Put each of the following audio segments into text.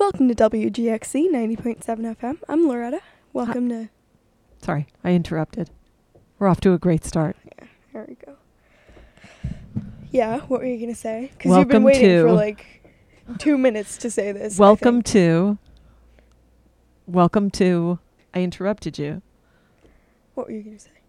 Welcome to WGXC 90.7 FM. I'm Loretta. Welcome to... Sorry, I interrupted. We're off to a great start. Yeah, there we go. Yeah, what were you going to say? Because you've been Welcome waiting for to- like 2 minutes to say this. Welcome to... I interrupted you. What were you going to say?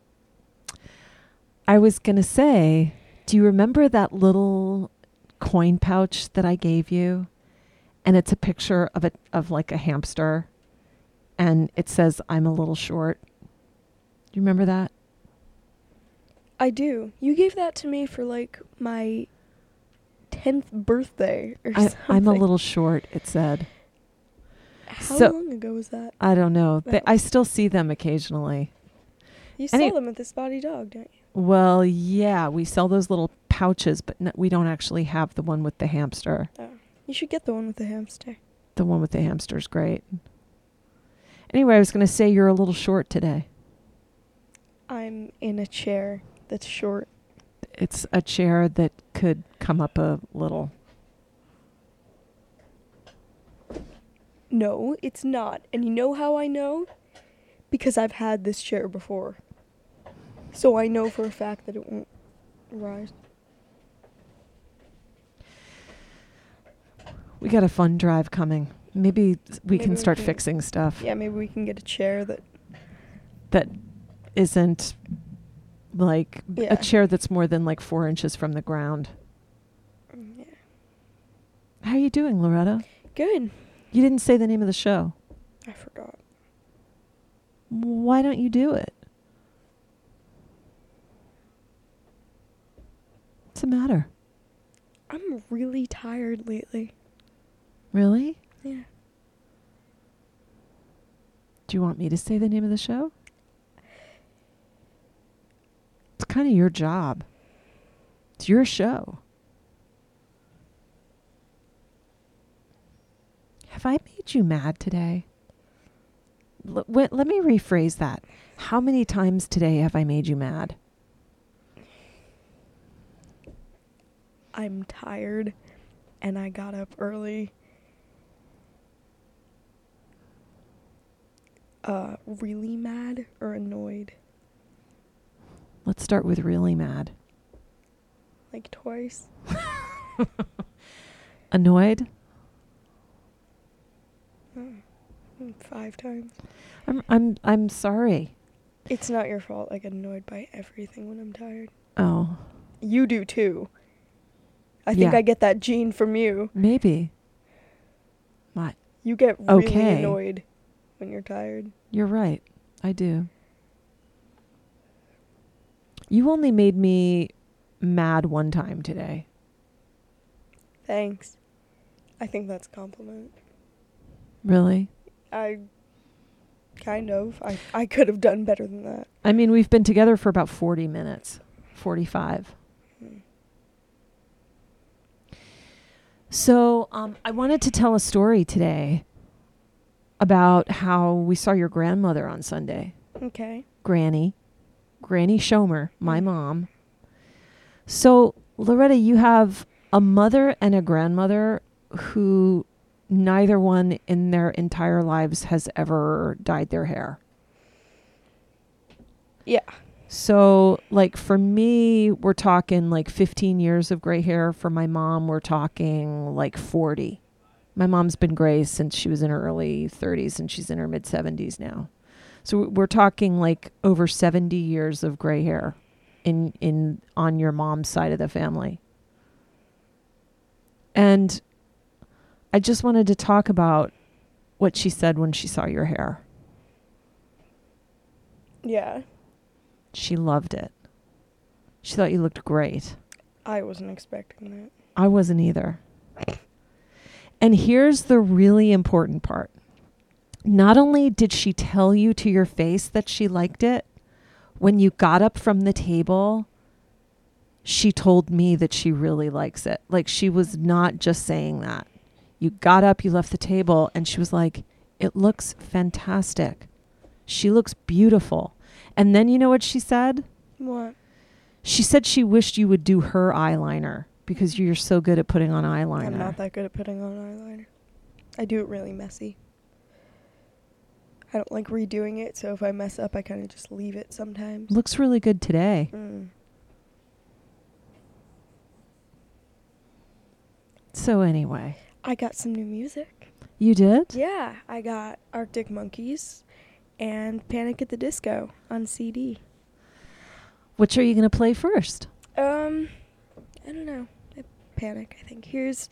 I was going to say, do you remember that little coin pouch that I gave you? And it's a picture of like a hamster. And it says, I'm a little short. Do you remember that? I do. You gave that to me for like my 10th birthday or something. I'm a little short, it said. How So- long ago was that? I don't know. That I still see them occasionally. You Any- saw them at the Spotty Dog, don't you? Well, yeah, we sell those little pouches, but we don't actually have the one with the hamster. Oh. You should get the one with the hamster. The one with the hamster's great. Anyway, I was going to say you're a little short today. I'm in a chair that's short. It's a chair that could come up a little. No, it's not. And you know how I know? Because I've had this chair before. So I know for a fact that it won't rise. We got a fun drive coming. Maybe we Maybe can we start can- fixing stuff Yeah, maybe we can get a chair that... that isn't like Yeah. a chair that's more than like 4 inches from the ground. Yeah. How are you doing, Loretta? Good. You didn't say the name of the show. I forgot. Why don't you do it? What's the matter? I'm really tired lately. Really? Yeah. Do you want me to say the name of the show? It's kind of your job. It's your show. Have I made you mad today? Let me rephrase that. How many times today have I made you mad? I'm tired, and I got up early. Really mad or annoyed? Let's start with really mad. Like twice? Annoyed? 5 times. I'm sorry. It's not your fault. I get annoyed by everything when I'm tired. Oh, You do too. I think Yeah. I get that gene from you. maybe. What? You get really Okay. annoyed when you're tired. You're right. I do. You only made me mad one time today. Thanks. I think that's a compliment. Really? I could have done better than that. I mean, we've been together for about 40 minutes. 45. So, I wanted to tell a story today about how we saw your grandmother on Sunday. Okay. Granny Schomer, my mom. So, Loretta, you have a mother and a grandmother who neither one in their entire lives has ever dyed their hair. Yeah. So, like, for me, we're talking like 15 years of gray hair. For my mom, we're talking like 40. My mom's been gray since she was in her early 30s, and she's in her mid 70s now. So we're talking like over 70 years of gray hair in on your mom's side of the family. And I just wanted to talk about what she said when she saw your hair. Yeah. She loved it. She thought you looked great. I wasn't expecting that. I wasn't either. And here's the really important part. Not only did she tell you to your face that she liked it, when you got up from the table, she told me that she really likes it. Like, she was not just saying that. You got up, you left the table, and she was like, it looks fantastic. She looks beautiful. And then you know what she said? What? She said she wished you would do her eyeliner because you're so good at putting on eyeliner. I'm not that good at putting on eyeliner. I do it really messy. I don't like redoing it, so if I mess up, I kind of just leave it sometimes. Looks really good today. So anyway. I got some new music. You did? Yeah, I got Arctic Monkeys and Panic at the Disco on CD. Which are you going to play first? I don't know. Panic, I think. Here's...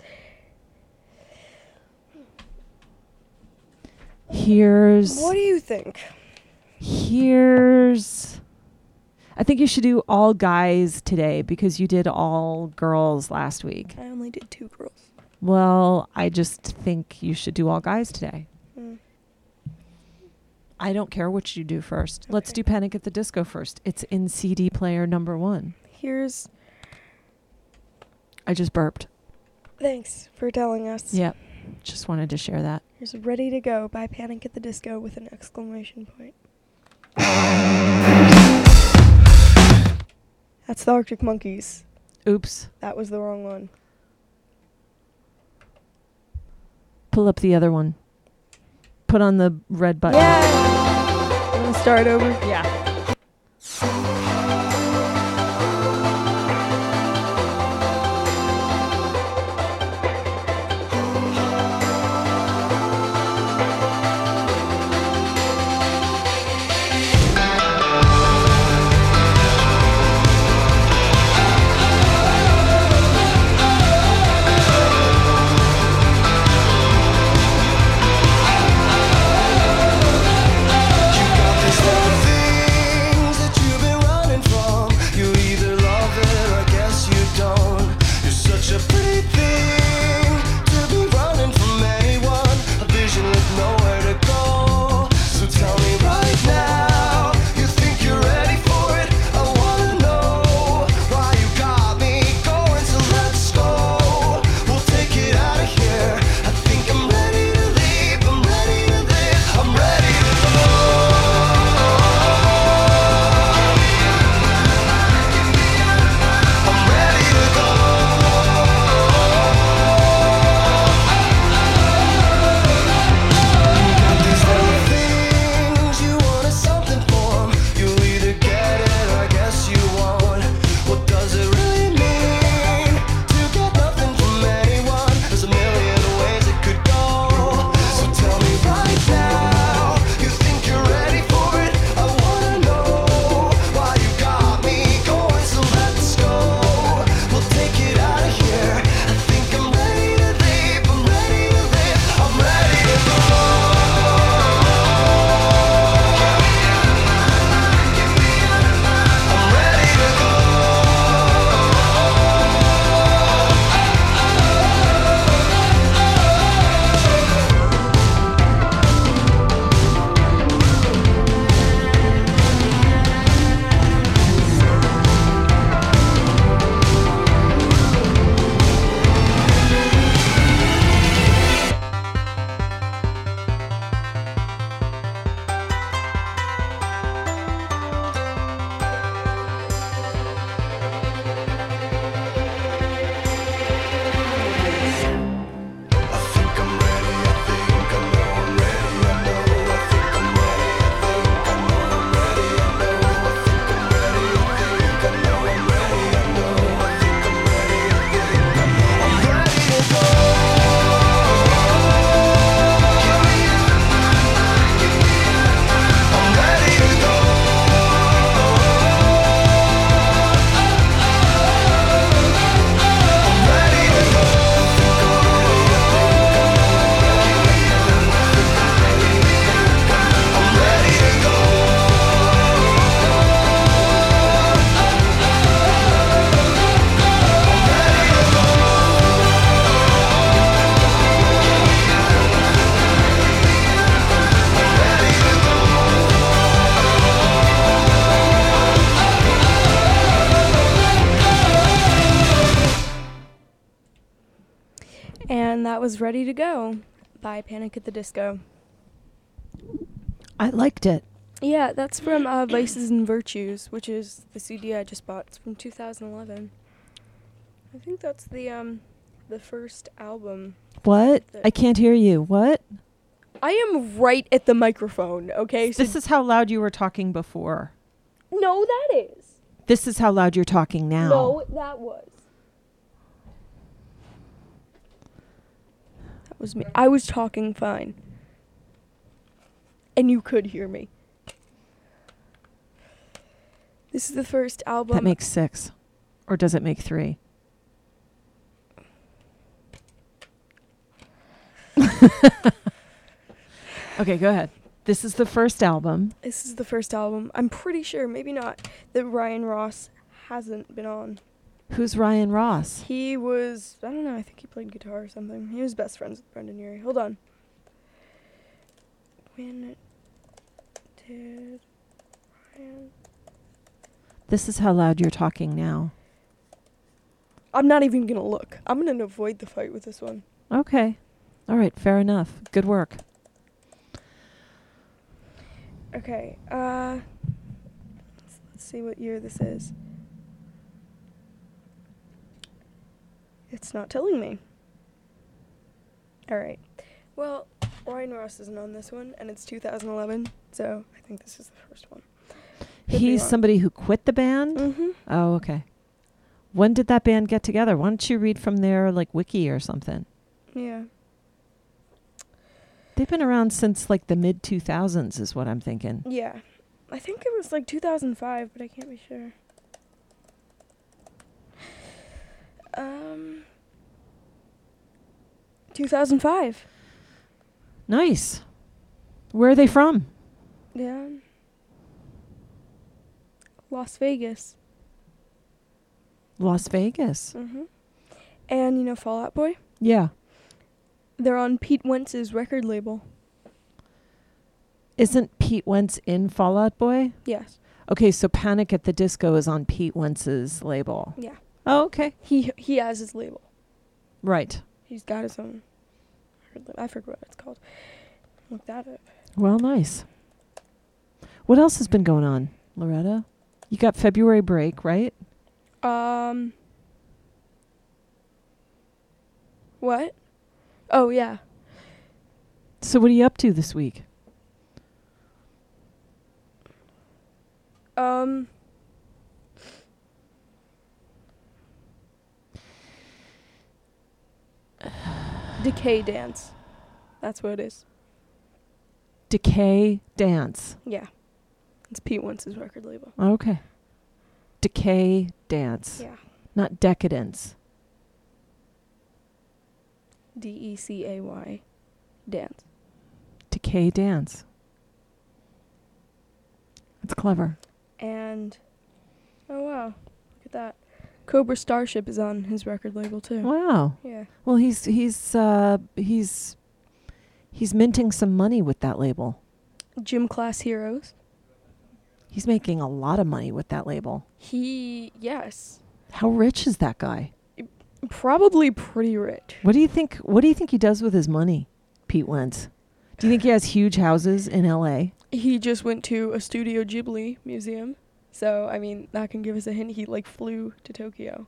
What do you think? I think you should do all guys today because you did all girls last week. I only did 2 girls. Well, I just think you should do all guys today. I don't care which you do first. Okay. Let's do Panic at the Disco first. It's in CD player number 1. Here's... I just burped. Thanks for telling us. Yep. Just wanted to share that. Here's Ready to Go by Panic at the Disco with an exclamation point. That's the Arctic Monkeys. Oops. That was the wrong one. Pull up the other one. Put on the red button. Yeah! I'm gonna start over. Yeah. And that was Ready to Go by Panic at the Disco. I liked it. Yeah, that's from Vices and Virtues, which is the CD I just bought. It's from 2011. I think that's the the first album. What? that- I can't hear you. What? I am right at the microphone, okay? So This is how loud you were talking before. no, that is. This is how loud you're talking now. No, that was. That was me. I was talking fine. And you could hear me. This is the first album. That makes 6. Or does it make 3? Okay, go ahead. This is the first album. This is the first album. I'm pretty sure, maybe not, that Ryan Ross hasn't been on. Who's Ryan Ross? He was, I don't know, I think he played guitar or something. He was best friends with Brendan Urie. Hold on. When did Ryan... This is how loud you're talking now. I'm not even going to look. I'm going to avoid the fight with this one. Okay. All right, fair enough. Good work. Okay, let's see what year this is. It's not telling me. Alright. Well, Ryan Ross isn't on this one, and it's 2011, so I think this is the first one. Could be He's wrong. somebody who quit the band? Mm-hmm. Oh, okay. When did that band get together? Why don't you read from their wiki or something? Yeah. They've been around since the mid 2000s is what I'm thinking. Yeah. I think it was 2005, but I can't be sure. 2005. Nice. Where are they from? Yeah. Las Vegas. Las Vegas. Mm-hmm. And you know Fall Out Boy? Yeah. They're on Pete Wentz's record label. Isn't Pete Wentz in Fall Out Boy? Yes. Okay, so Panic at the Disco is on Pete Wentz's label. Yeah. Oh, okay. He has his label. Right. He's got his own. I forget what it's called. Look that up. Well, nice. What else has been going on, Loretta? You got February break, right? What? Oh, yeah. So what are you up to this week? Decay Dance. That's what it is. Decay Dance. Yeah. It's Pete Wentz's record label. Okay. Decay Dance. Yeah. Not Decadence. Decay Dance. Decay Dance. That's clever. And, oh wow, look at that. Cobra Starship is on his record label too. Wow. Yeah. Well, he's minting some money with that label. Gym Class Heroes. He's making a lot of money with that label. Yes. How rich is that guy? Probably pretty rich. What do you think he does with his money, Pete Wentz? Do you think he has huge houses in LA? He just went to a Studio Ghibli museum. So, I mean, that can give us a hint. He, flew to Tokyo.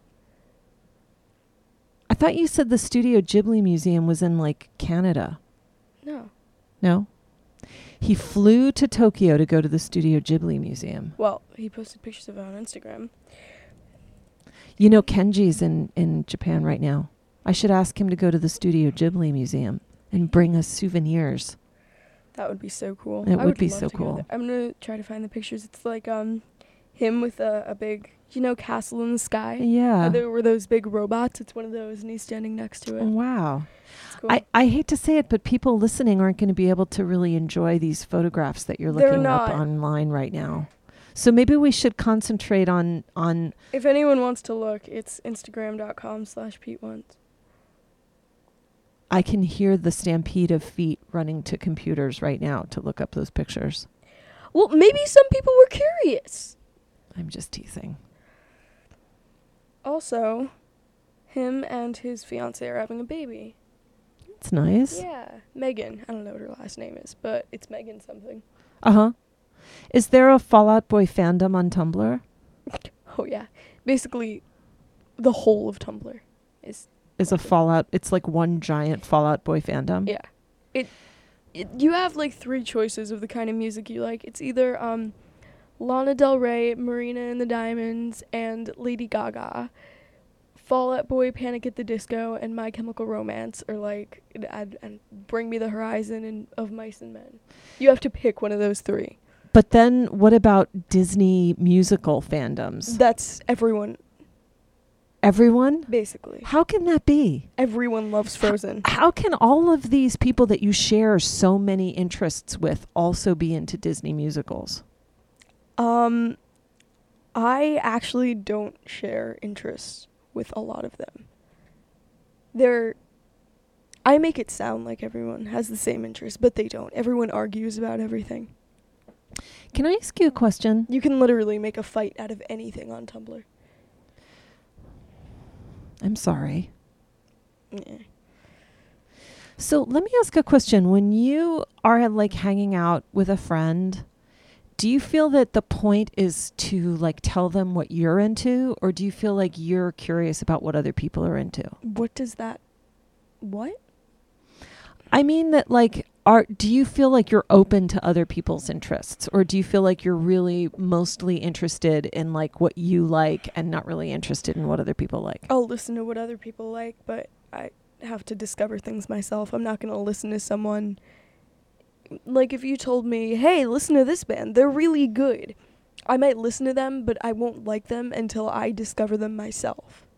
I thought you said the Studio Ghibli Museum was in, Canada. No. No? He flew to Tokyo to go to the Studio Ghibli Museum. Well, he posted pictures of it on Instagram. You know, Kenji's in Japan right now. I should ask him to go to the Studio Ghibli Museum and bring us souvenirs. That would be so cool. It I would be love so to go cool. there. I'm going to try to find the pictures. It's him with a big, castle in the sky. Yeah. There were those big robots. It's one of those, and he's standing next to it. Wow. It's cool. I hate to say it, but people listening aren't going to be able to really enjoy these photographs that you're They're looking up not. online right now. So maybe we should concentrate on If anyone wants to look, it's Instagram.com/Pete Wentz. I can hear the stampede of feet running to computers right now to look up those pictures. Well, maybe some people were curious. I'm just teasing. Also, him and his fiancée are having a baby. It's nice. Yeah, Megan. I don't know what her last name is, but it's Megan something. Uh-huh. Is there a Fall Out Boy fandom on Tumblr? Oh, yeah. Basically, the whole of Tumblr is is a Fallout. It's like one giant Fallout Boy fandom. Yeah. You have like 3 choices of the kind of music you like. It's either Lana Del Rey, Marina and the Diamonds, and Lady Gaga. Fall Out Boy, Panic at the Disco, and My Chemical Romance are like, and Bring Me the Horizon and Of Mice and Men. You have to pick one of those 3. But then what about Disney musical fandoms? That's everyone, Everyone? basically. How can that be? Everyone loves Frozen. How can all of these people that you share so many interests with also be into Disney musicals? I actually don't share interests with a lot of them. I make it sound like everyone has the same interest, but they don't. Everyone argues about everything. Can I ask you a question? You can literally make a fight out of anything on Tumblr. I'm sorry. Yeah. So let me ask a question. When you are like hanging out with a friend, do you feel that the point is to like tell them what you're into, or do you feel like you're curious about what other people are into? What? I mean that like, do you feel like you're open to other people's interests, or do you feel like you're really mostly interested in like what you like and not really interested in what other people like? I'll listen to what other people like, but I have to discover things myself. I'm not going to listen to someone. Like, if you told me, hey, listen to this band, they're really good, I might listen to them, but I won't like them until I discover them myself.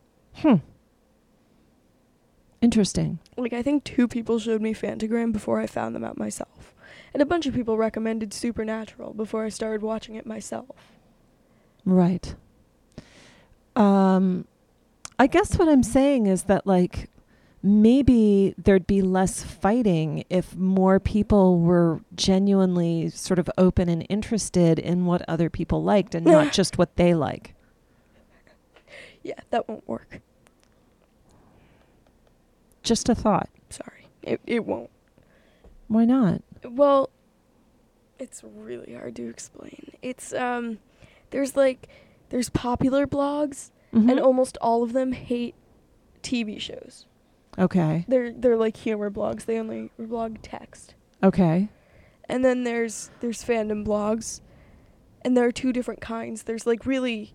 Interesting. Like, I think 2 people showed me Fantagram before I found them out myself. And a bunch of people recommended Supernatural before I started watching it myself. Right. I guess what I'm saying is that, like, maybe there'd be less fighting if more people were genuinely sort of open and interested in what other people liked and not just what they like. Yeah, that won't work. Just a thought. Sorry. It won't. Why not? Well, it's really hard to explain. It's, there's popular blogs, Mm-hmm. and almost all of them hate TV shows. Okay. They're like humor blogs. They only blog text. Okay. And then there's fandom blogs, and there are 2 different kinds. There's like really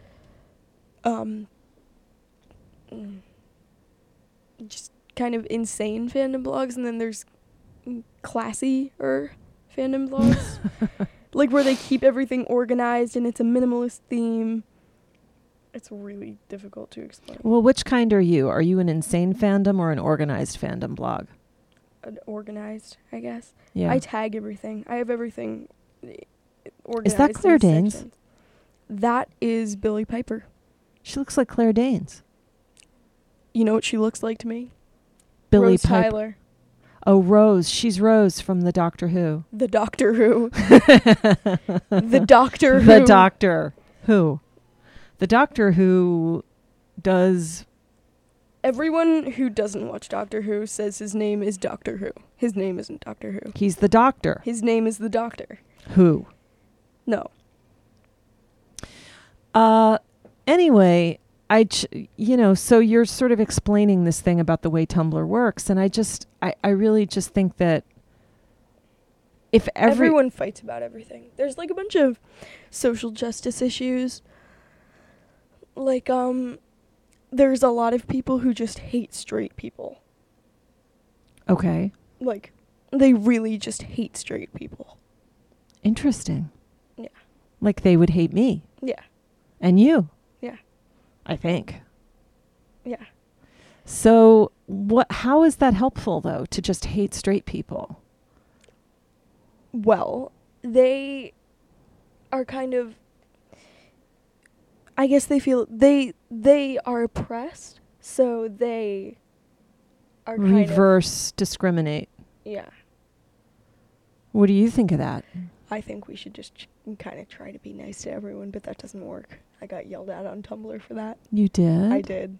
just kind of insane fandom blogs, and then there's classy-er fandom blogs. Like where they keep everything organized and it's a minimalist theme. It's really difficult to explain. Well, which kind are you? Are you an insane fandom or an organized fandom blog? Organized, I guess. Yeah. I tag everything. I have everything organized. Is that Claire into Danes? sections. That is Billie Piper. She looks like Claire Danes. You know what she looks like to me? Billie Rose Piper. Tyler. Oh, Rose. She's Rose from the Doctor Who. The Doctor Who. The Doctor Who. The Doctor Who. The Doctor Who does... Everyone who doesn't watch Doctor Who says his name is Doctor Who. His name isn't Doctor Who. He's the Doctor. His name is the Doctor. Who? No. Anyway, so you're sort of explaining this thing about the way Tumblr works, and I really just think that if everyone fights about everything. There's like a bunch of social justice issues. Like, there's a lot of people who just hate straight people. Okay. Like, they really just hate straight people. Interesting. Yeah. Like they would hate me. Yeah. And you. Yeah. I think. Yeah. So how is that helpful though, to just hate straight people? Well, they are kind of, I guess they feel they are oppressed, so they are kind reverse discriminate. Yeah. What do you think of that? I think we should just kind of try to be nice to everyone, but that doesn't work. I got yelled at on Tumblr for that. You did? I did.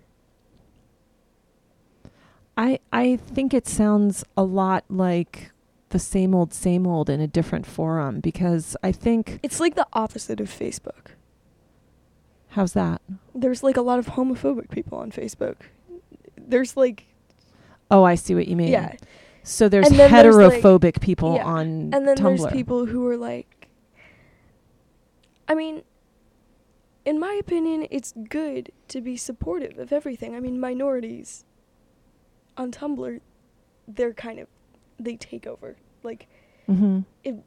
I think it sounds a lot like the same old in a different forum, because I think... It's like the opposite of Facebook. How's that? There's like a lot of homophobic people on Facebook. there's like, Oh, I see what you mean. yeah. So there's And then there's, like- heterophobic people yeah. on And then Tumblr. there's people who are like, I mean, in my opinion, it's good to be supportive of everything. I mean, minorities on Tumblr, they take over. Like, Mm-hmm.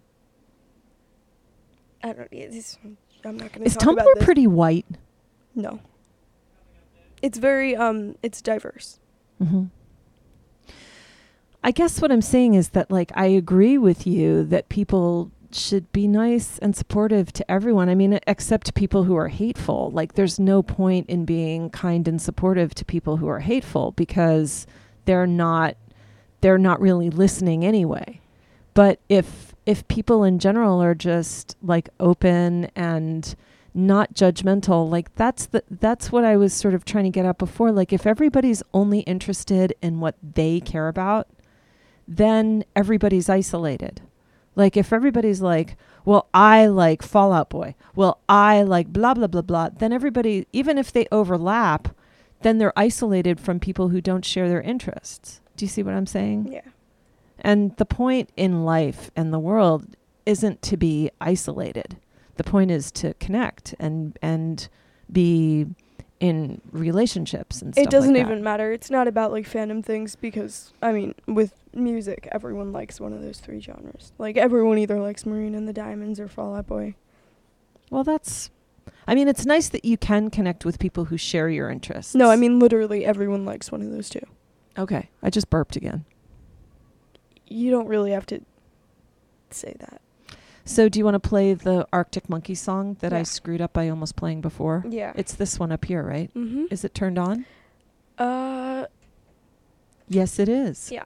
I don't know. I'm not going to Is talk about Tumblr this. pretty white? No. It's very, it's diverse. Mm-hmm. I guess what I'm saying is that, like, I agree with you that people should be nice and supportive to everyone. I mean, except people who are hateful. Like, there's no point in being kind and supportive to people who are hateful because they're not really listening anyway. But if people in general are just like open and not judgmental, like that's what I was sort of trying to get at before. Like, if everybody's only interested in what they care about, then everybody's isolated. Like, if everybody's like, well, I like Fall Out Boy, well, I like blah, blah, blah, blah, then everybody, even if they overlap, then they're isolated from people who don't share their interests. Do you see what I'm saying? Yeah. And the point in life and the world isn't to be isolated. The point is to connect and be in relationships and stuff. It doesn't like that. even matter. It's not about like fandom things because, I mean, with music, everyone likes one of those three genres. Like, everyone either likes Marina and the Diamonds or Fall Out Boy. Well, it's nice that you can connect with people who share your interests. No, I mean, literally everyone likes one of those two. Okay, I just burped again. You don't really have to say that. So do you want to play the Arctic Monkey song that I Yeah. screwed up by almost playing before? Yeah. It's this one up here, right? Mm-hmm. Is it turned on? Yes, it is. Yeah.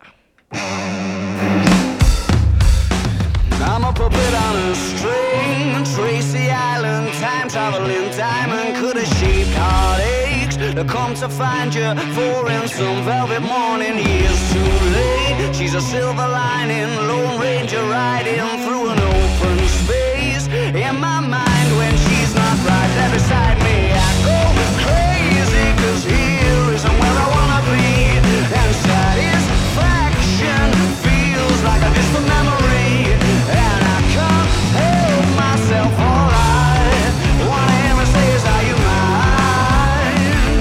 I'm a puppet on a string, Tracy Island, time traveling diamond, could have shaped heartaches to come to find you for in some velvet morning. Years too late, she's a silver lining, Lone Ranger riding through an open space. In my mind, when she's not right there beside me, I go crazy, 'cause here isn't where I wanna be, and satisfaction feels like a distant memory, and I can't help myself. All I wanna ever say is, are you mine?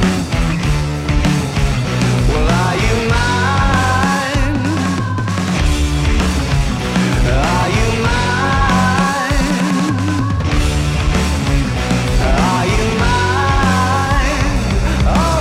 Well, are you mine? Are you mine? Are you mine? Oh,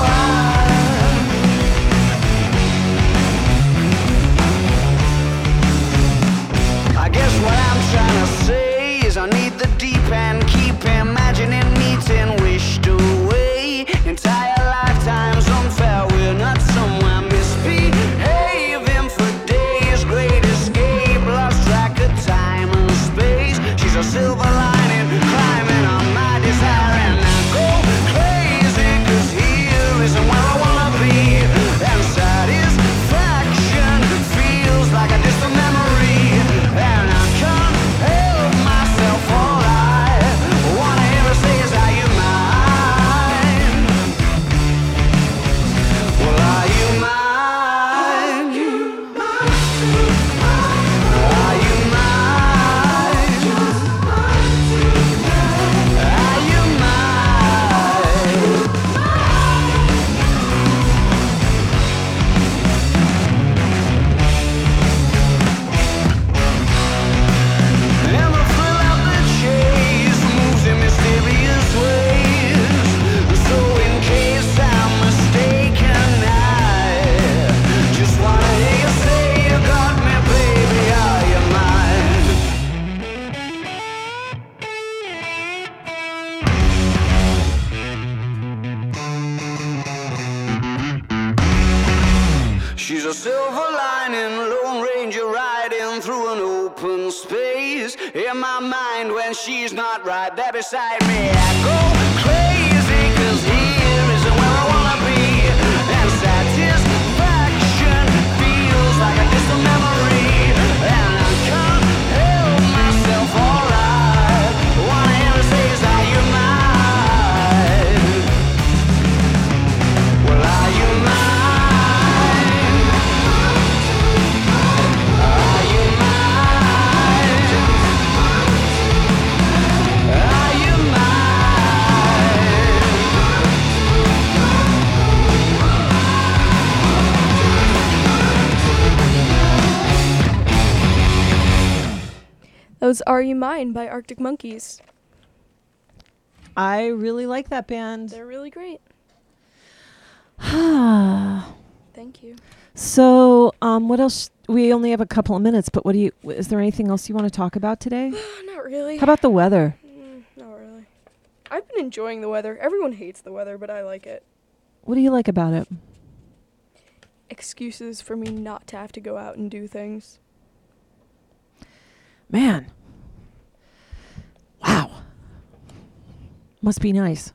I guess what I'm trying to say is I need the deep end, keep imagining meeting wished away. Entire lifetimes unfair, we're not somewhere misbehaving for days. Great escape, lost track of time and space. She's a silver lining, climbing on my desire, and I go crazy, 'cause here isn't where I wanna be, and satisfaction feels like a distant memory, and I can't help myself. All I wanna ever say is, are you mine? Well, are you mine? Are you mine? Are you mine? And the thrill of the chase moves in mysterious ways. So in case I'm mistaken, I just wanna hear you say you got me, baby. Are you mine? She's a silver lining, Lone Ranger riding through an open space. In my mind, when she's not right there beside me, I go crazy, 'cause here isn't where I wanna be, and satisfaction feels like a distant memory, and I can't help myself. All I wanna ever say is, are you mine? Well, are you mine? That was Are You Mine by Arctic Monkeys. I really like that band. They're really great. So, Thank you. what else? We only have a couple of minutes, but is there anything else you want to talk about today? Not really. How about the weather? Not really. I've been enjoying the weather. Everyone hates the weather, but I like it. What do you like about it? Excuses for me not to have to go out and do things. Man. Wow. Must be nice.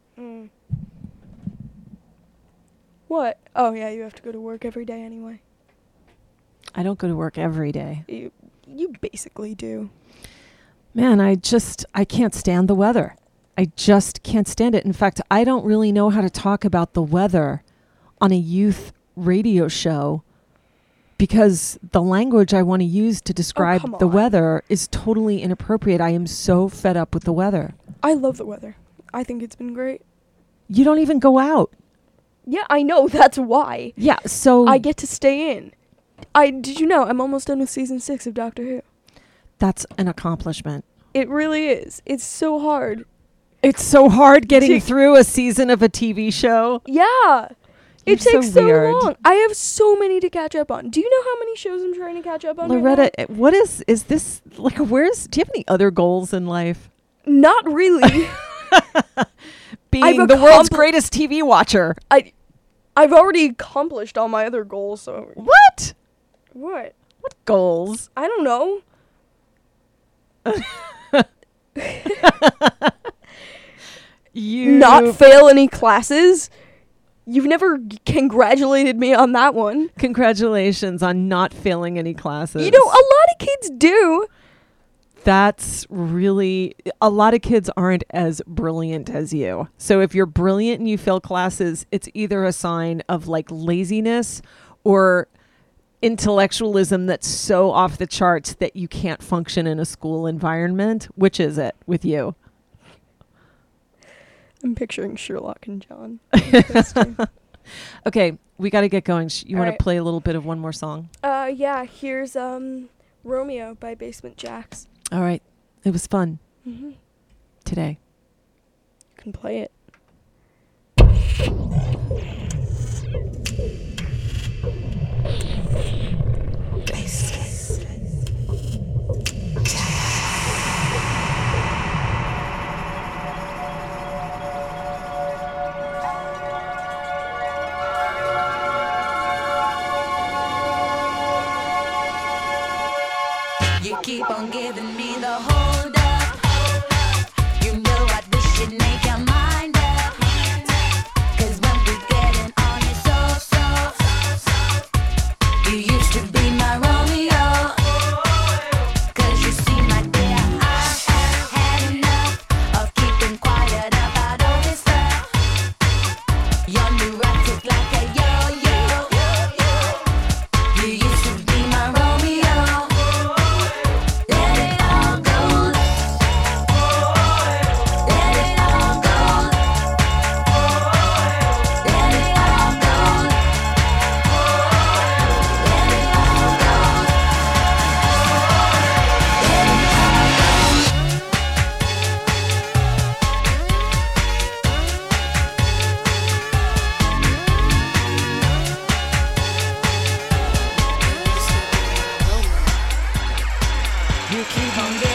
What? Oh, yeah, you have to go to work every day anyway. I don't go to work every day. You basically do. Man, I can't stand the weather. I just can't stand it. In fact, I don't really know how to talk about the weather on a youth radio show because the language I want to use to describe the weather is totally inappropriate. I am so fed up with the weather. I love the weather. I think it's been great. You don't even go out. Yeah, I know. That's why. Yeah, so I get to stay in. Did you know I'm almost done with season 6 of Doctor Who? That's an accomplishment. It really is. It's so hard. It's so hard getting through a season of a TV show. Yeah. You're It takes so weird. long. I have so many to catch up on. Do you know how many shows I'm trying to catch up on? Loretta, right what is this like? Do you have any other goals in life? now? Not really. Being the world's greatest TV watcher. I've already accomplished all my other goals. So What? what? What goals? I don't know. You Not fail any classes. You've never congratulated me on that one. Congratulations on not failing any classes. You know, a lot of kids do. That's really, a lot of kids aren't as brilliant as you. So if you're brilliant and you fail classes, it's either a sign of like laziness or intellectualism that's so off the charts that you can't function in a school environment. Which is it with you? I'm picturing Sherlock and John. Okay, we got to get going. You want right. to play a little bit of one more song? Yeah, here's Romeo by Basement Jaxx. All right. It was fun today. You can play it. You keep on giving me the hold up. You know I wish you'd make your mind up. 'Cause when we getting on it so you used to be my Romeo. 'Cause you see my dear, I have had enough of keeping quiet about all this stuff. You're neurotic like a yo-yo. You used to be my Romeo. Let it all go. Let it all go. Let it all go. Let it all go. You keep on